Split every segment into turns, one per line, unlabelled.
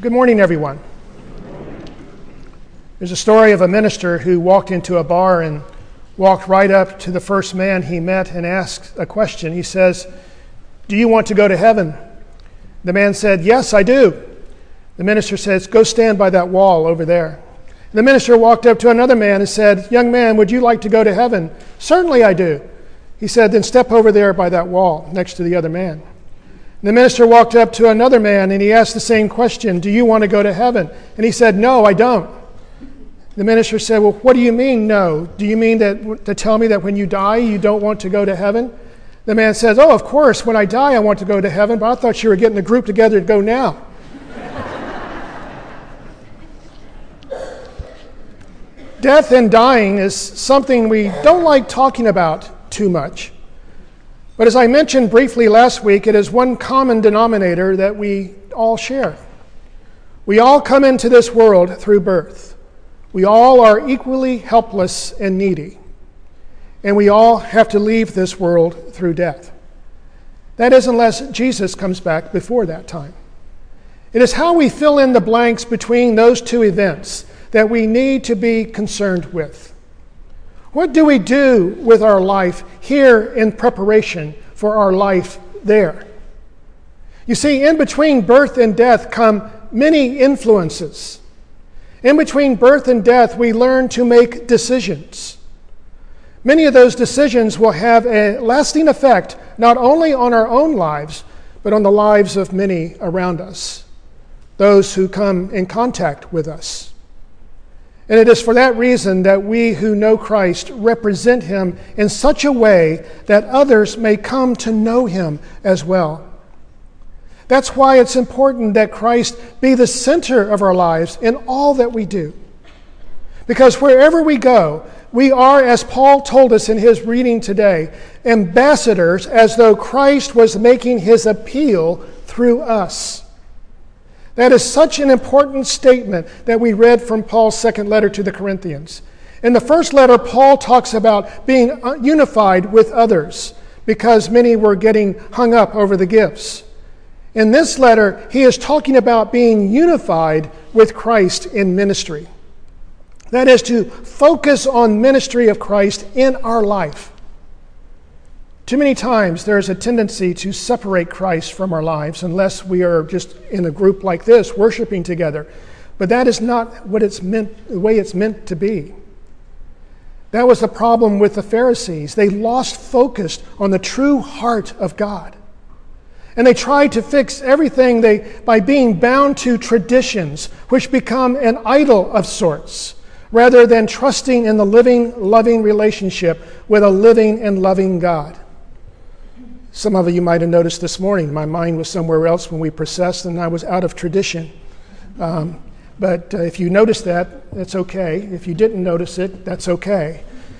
Good morning, everyone. There's a story of a minister who walked into a bar and walked right up to the first man he met and asked a question. He says, "Do you want to go to heaven?" The man said, "Yes, I do." The minister says, "Go stand by that wall over there." The minister walked up to another man and said, "Young man, would you like to go to heaven?" "Certainly I do." He said, "Then step over there by that wall next to the other man." The minister walked up to another man and he asked the same question, "Do you want to go to heaven?" And he said, "No, I don't." The minister said, "Well, what do you mean, no? Do you mean that to tell me that when you die, you don't want to go to heaven?" The man says, "Oh, of course, when I die, I want to go to heaven, but I thought you were getting the group together to go now." Death and dying is something we don't like talking about too much. But as I mentioned briefly last week, it is one common denominator that we all share. We all come into this world through birth. We all are equally helpless and needy. And we all have to leave this world through death. That is, unless Jesus comes back before that time. It is how we fill in the blanks between those two events that we need to be concerned with. What do we do with our life here in preparation for our life there? You see, in between birth and death come many influences. In between birth and death, we learn to make decisions. Many of those decisions will have a lasting effect not only on our own lives, but on the lives of many around us, those who come in contact with us. And it is for that reason that we who know Christ represent Him in such a way that others may come to know Him as well. That's why it's important that Christ be the center of our lives in all that we do. Because wherever we go, we are, as Paul told us in his reading today, ambassadors as though Christ was making His appeal through us. That is such an important statement that we read from Paul's second letter to the Corinthians. In the first letter, Paul talks about being unified with others because many were getting hung up over the gifts. In this letter, he is talking about being unified with Christ in ministry. That is to focus on ministry of Christ in our life. Too many times there is a tendency to separate Christ from our lives unless we are just in a group like this worshiping together. But that is not what it's meant, the way it's meant to be. That was the problem with the Pharisees. They lost focus on the true heart of God. And they tried to fix everything by being bound to traditions, which become an idol of sorts, rather than trusting in the living, loving relationship with a living and loving God. Some of you might have noticed this morning, my mind was somewhere else when we processed and I was out of tradition. But if you noticed that, that's okay. If you didn't notice it, that's okay.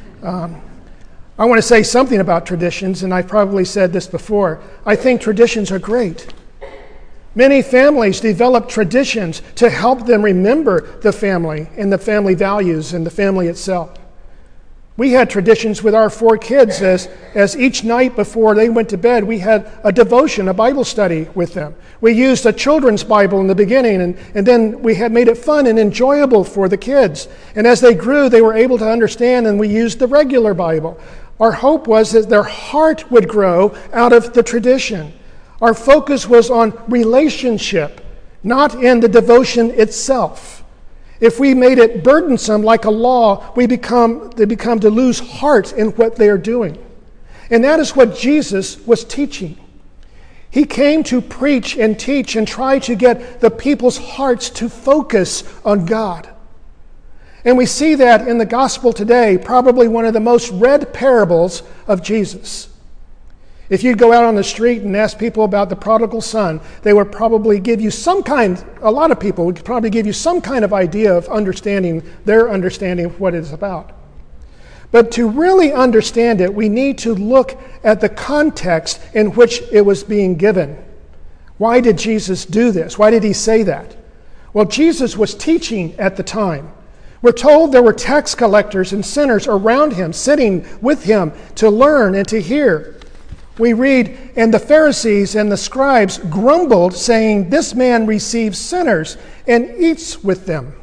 I want to say something about traditions, and I've probably said this before. I think traditions are great. Many families develop traditions to help them remember the family and the family values and the family itself. We had traditions with our 4 kids as each night before they went to bed, we had a devotion, a Bible study with them. We used a children's Bible in the beginning, and then we had made it fun and enjoyable for the kids. And as they grew, they were able to understand, and we used the regular Bible. Our hope was that their heart would grow out of the tradition. Our focus was on relationship, not in the devotion itself. If we made it burdensome like a law, they become to lose heart in what they are doing. And that is what Jesus was teaching. He came to preach and teach and try to get the people's hearts to focus on God. And we see that in the gospel today, probably one of the most read parables of Jesus. If you go out on the street and ask people about the prodigal son, they would probably give you a lot of people would probably give you some kind of idea of their understanding of what it is about. But to really understand it, we need to look at the context in which it was being given. Why did Jesus do this? Why did he say that? Well, Jesus was teaching at the time. We're told there were tax collectors and sinners around him, sitting with him to learn and to hear. We read, and the Pharisees and the scribes grumbled, saying, "This man receives sinners and eats with them."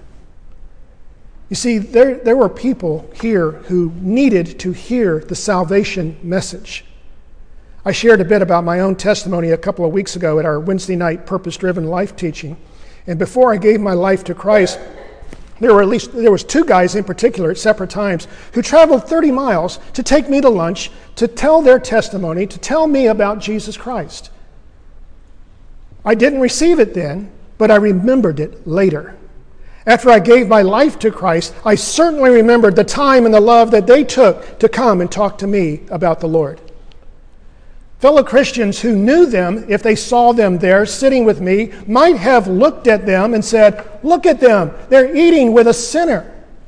You see, there were people here who needed to hear the salvation message. I shared a bit about my own testimony a couple of weeks ago at our Wednesday night purpose-driven life teaching. And before I gave my life to Christ, there was two guys in particular at separate times who traveled 30 miles to take me to lunch, to tell their testimony, to tell me about Jesus Christ. I didn't receive it then, but I remembered it later. After I gave my life to Christ, I certainly remembered the time and the love that they took to come and talk to me about the Lord. Fellow Christians who knew them, if they saw them there sitting with me, might have looked at them and said, "Look at them, they're eating with a sinner."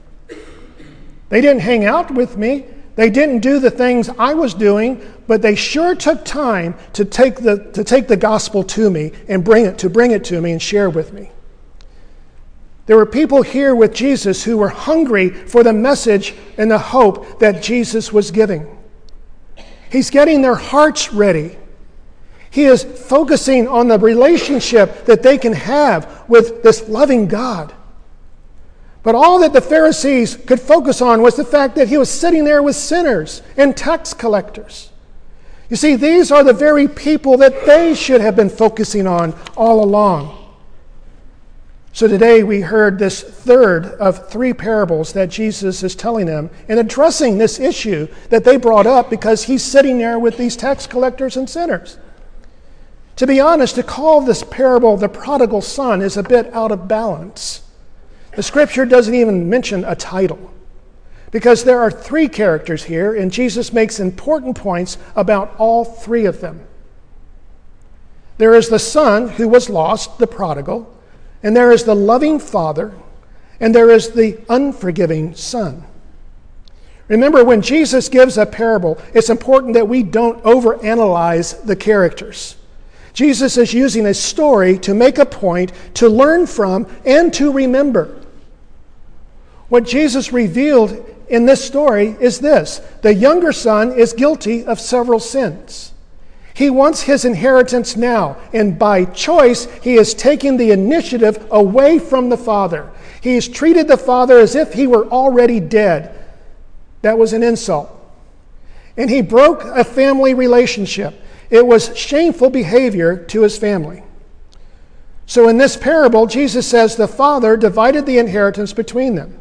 They didn't hang out with me. They didn't do the things I was doing, but they sure took time to take the gospel to me and bring it to me and share with me. There were people here with Jesus who were hungry for the message and the hope that Jesus was giving. He's getting their hearts ready. He is focusing on the relationship that they can have with this loving God. But all that the Pharisees could focus on was the fact that he was sitting there with sinners and tax collectors. You see, these are the very people that they should have been focusing on all along. So today we heard this third of three parables that Jesus is telling them and addressing this issue that they brought up because he's sitting there with these tax collectors and sinners. To be honest, to call this parable the prodigal son is a bit out of balance. The scripture doesn't even mention a title because there are three characters here and Jesus makes important points about all three of them. There is the son who was lost, the prodigal. And there is the loving father, and there is the unforgiving son. Remember, when Jesus gives a parable, it's important that we don't overanalyze the characters. Jesus is using a story to make a point, to learn from, and to remember. What Jesus revealed in this story is this: the younger son is guilty of several sins. He wants his inheritance now, and by choice, he is taking the initiative away from the father. He has treated the father as if he were already dead. That was an insult. And he broke a family relationship. It was shameful behavior to his family. So in this parable, Jesus says the father divided the inheritance between them.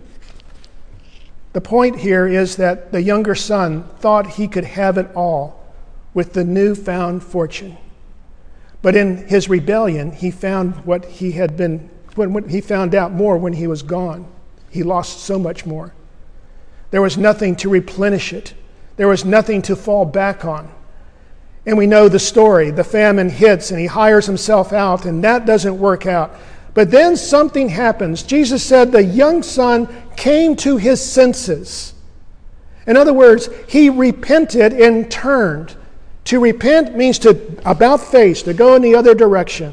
The point here is that the younger son thought he could have it all with the newfound fortune. But in his rebellion, he found what he had been, when he found out more when he was gone. He lost so much more. There was nothing to replenish it. There was nothing to fall back on. And we know the story. The famine hits and he hires himself out, and that doesn't work out. But then something happens. Jesus said the young son came to his senses. In other words, he repented and turned. To repent means to about face, to go in the other direction.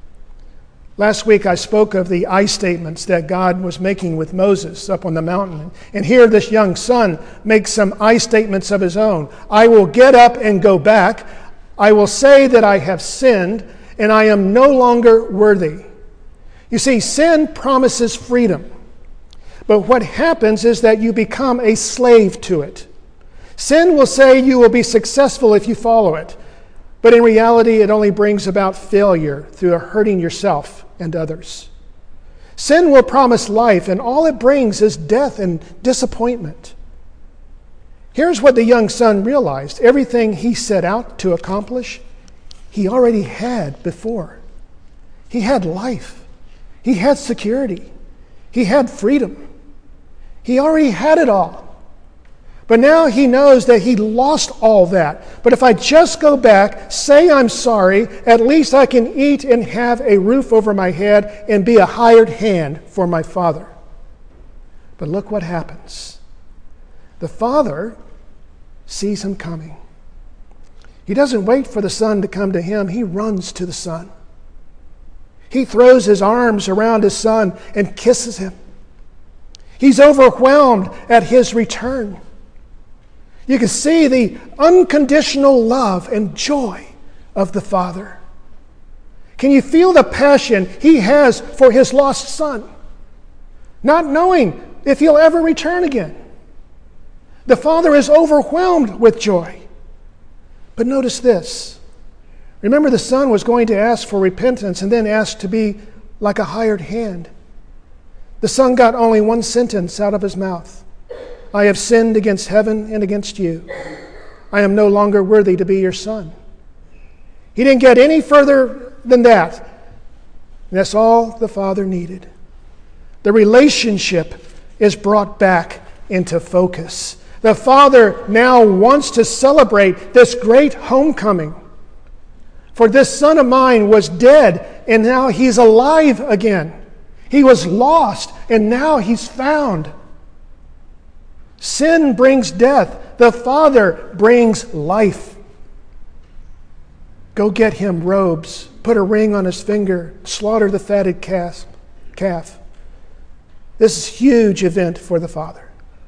Last week I spoke of the I statements that God was making with Moses up on the mountain. And here this young son makes some I statements of his own. I will get up and go back. I will say that I have sinned and I am no longer worthy. You see, sin promises freedom. But what happens is that you become a slave to it. Sin will say you will be successful if you follow it, but in reality it only brings about failure through hurting yourself and others. Sin will promise life, and all it brings is death and disappointment. Here's what the young son realized. Everything he set out to accomplish, he already had before. He had life. He had security. He had freedom. He already had it all. But now he knows that he lost all that. But if I just go back, say I'm sorry, at least I can eat and have a roof over my head and be a hired hand for my father. But look what happens. The father sees him coming. He doesn't wait for the son to come to him. He runs to the son. He throws his arms around his son and kisses him. He's overwhelmed at his return. You can see the unconditional love and joy of the Father. Can you feel the passion He has for His lost son, not knowing if He'll ever return again? The Father is overwhelmed with joy. But notice this. Remember, the Son was going to ask for repentance and then ask to be like a hired hand. The Son got only one sentence out of His mouth. I have sinned against heaven and against you. I am no longer worthy to be your son. He didn't get any further than that. And that's all the Father needed. The relationship is brought back into focus. The Father now wants to celebrate this great homecoming. For this son of mine was dead, and now he's alive again. He was lost, and now he's found. Sin brings death. The Father brings life. Go get him robes, put a ring on his finger, slaughter the fatted calf. This is a huge event for the Father.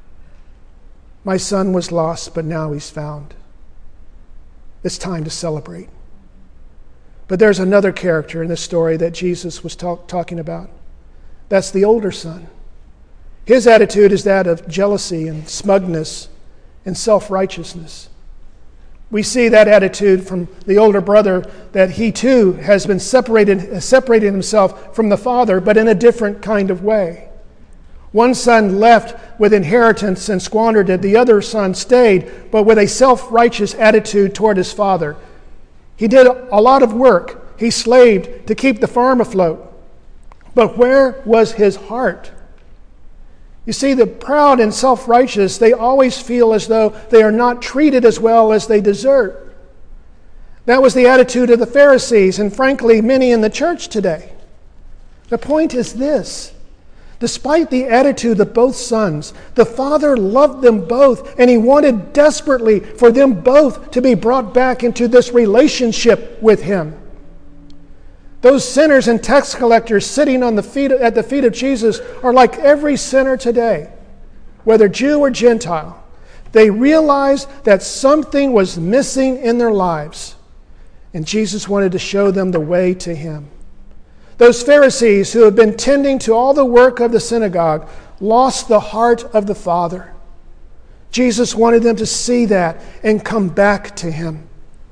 My son was lost, but now he's found. It's time to celebrate. But there's another character in this story that Jesus was talking about. That's the older son. His attitude is that of jealousy and smugness and self-righteousness. We see that attitude from the older brother, that he too has been separated himself from the father, but in a different kind of way. One son left with inheritance and squandered it. The other son stayed, but with a self-righteous attitude toward his father. He did a lot of work. He slaved to keep the farm afloat. But where was his heart? You see, the proud and self-righteous, they always feel as though they are not treated as well as they deserve. That was the attitude of the Pharisees, and frankly, many in the church today. The point is this. Despite the attitude of both sons, the Father loved them both, and He wanted desperately for them both to be brought back into this relationship with Him. Those sinners and tax collectors sitting at the feet of Jesus are like every sinner today, whether Jew or Gentile. They realized that something was missing in their lives, and Jesus wanted to show them the way to Him. Those Pharisees who had been tending to all the work of the synagogue lost the heart of the Father. Jesus wanted them to see that and come back to Him.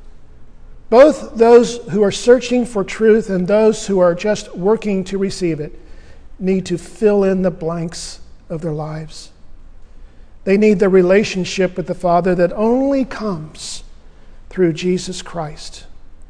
Both those who are searching for truth and those who are just working to receive it need to fill in the blanks of their lives. They need the relationship with the Father that only comes through Jesus Christ.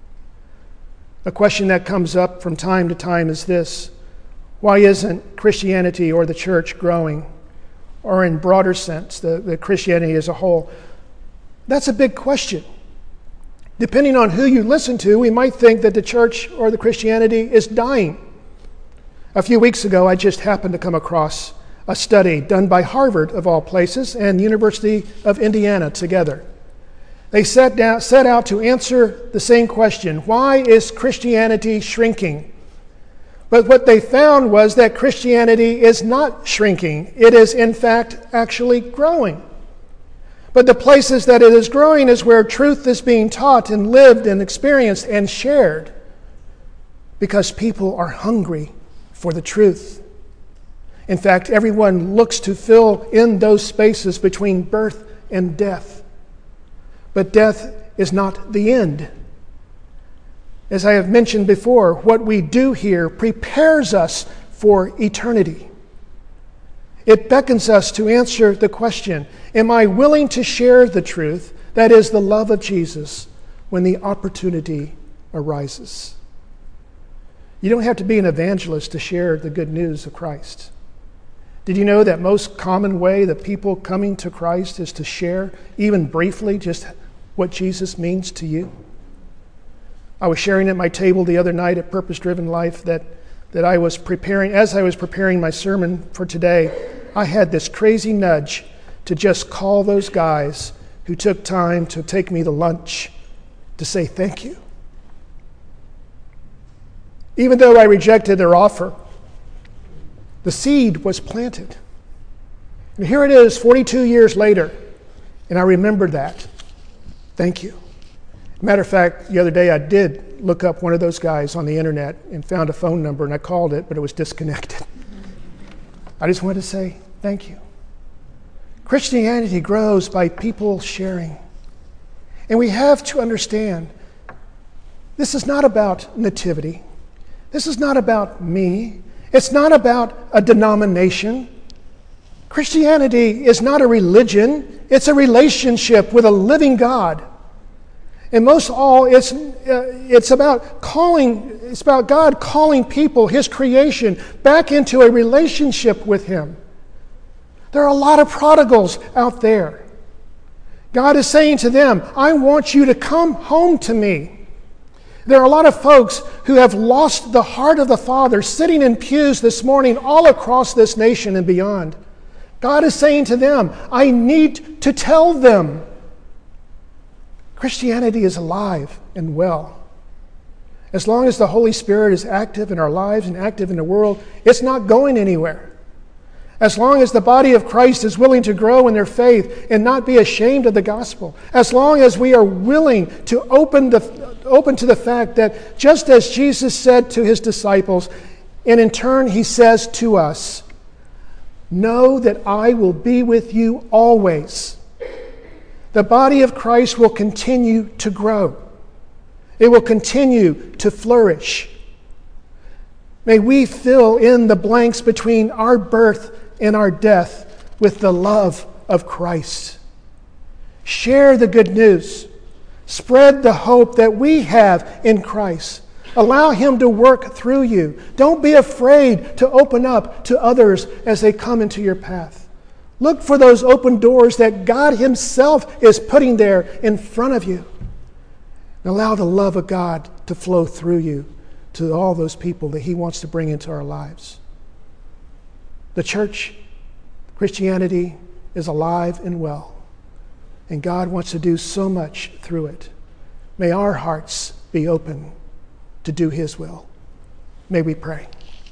A question that comes up from time to time is this: why isn't Christianity or the church growing? Or in broader sense, the Christianity as a whole? That's a big question. Depending on who you listen to, we might think that the church or the Christianity is dying. A few weeks ago, I just happened to come across a study done by Harvard, of all places, and University of Indiana together. They set out to answer the same question: why is Christianity shrinking? But what they found was that Christianity is not shrinking. It is, in fact, actually growing. But the places that it is growing is where truth is being taught and lived and experienced and shared, because people are hungry for the truth. In fact, everyone looks to fill in those spaces between birth and death. But death is not the end. As I have mentioned before, what we do here prepares us for eternity. It beckons us to answer the question, am I willing to share the truth, that is, the love of Jesus, when the opportunity arises? You don't have to be an evangelist to share the good news of Christ. Did you know that most common way that people coming to Christ is to share, even briefly, just what Jesus means to you? I was sharing at my table the other night at Purpose Driven Life that I was preparing, as I was preparing my sermon for today, I had this crazy nudge to just call those guys who took time to take me to lunch to say thank you. Even though I rejected their offer, the seed was planted. And here it is 42 years later, And I remember that. Thank you. Matter of fact, the other day I did look up one of those guys on the internet and found a phone number, and I called it, but it was disconnected. I just wanted to say thank you. Christianity grows by people sharing. And we have to understand, this is not about nativity. This is not about me. It's not about a denomination. Christianity is not a religion. It's a relationship with a living God. And most of all, it's about God calling people, His creation, back into a relationship with Him. There are a lot of prodigals out there. God is saying to them, I want you to come home to me. There are a lot of folks who have lost the heart of the Father sitting in pews this morning all across this nation and beyond. God is saying to them, I need to tell them. Christianity is alive and well. As long as the Holy Spirit is active in our lives and active in the world, it's not going anywhere. As long as the body of Christ is willing to grow in their faith and not be ashamed of the gospel, as long as we are willing to open to the fact that just as Jesus said to His disciples, and in turn He says to us, know that I will be with you always. The body of Christ will continue to grow. It will continue to flourish. May we fill in the blanks between our birth and our death with the love of Christ. Share the good news. Spread the hope that we have in Christ. Allow Him to work through you. Don't be afraid to open up to others as they come into your path. Look for those open doors that God Himself is putting there in front of you. And allow the love of God to flow through you to all those people that He wants to bring into our lives. The church, Christianity, is alive and well. And God wants to do so much through it. May our hearts be open to do His will. May we pray.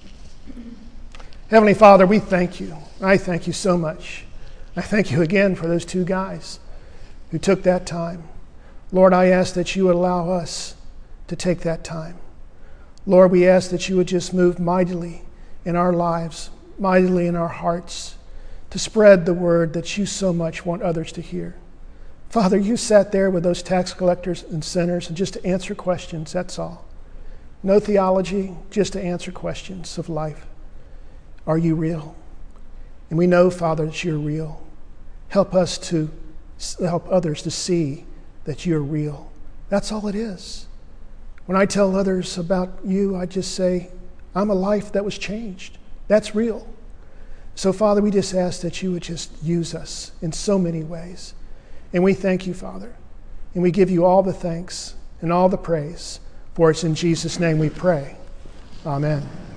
Heavenly Father, we thank you. I thank you so much. I thank you again for those two guys who took that time. Lord, I ask that you would allow us to take that time. Lord, we ask that you would just move mightily in our lives, mightily in our hearts, to spread the word that you so much want others to hear. Father, you sat there with those tax collectors and sinners and just to answer questions, that's all. No theology, just to answer questions of life. Are you real? And we know, Father, that you're real. Help us to help others to see that you're real. That's all it is. When I tell others about you, I just say, I'm a life that was changed. That's real. So, Father, we just ask that you would just use us in so many ways. And we thank you, Father. And we give you all the thanks and all the praise. For it's in Jesus' name we pray. Amen.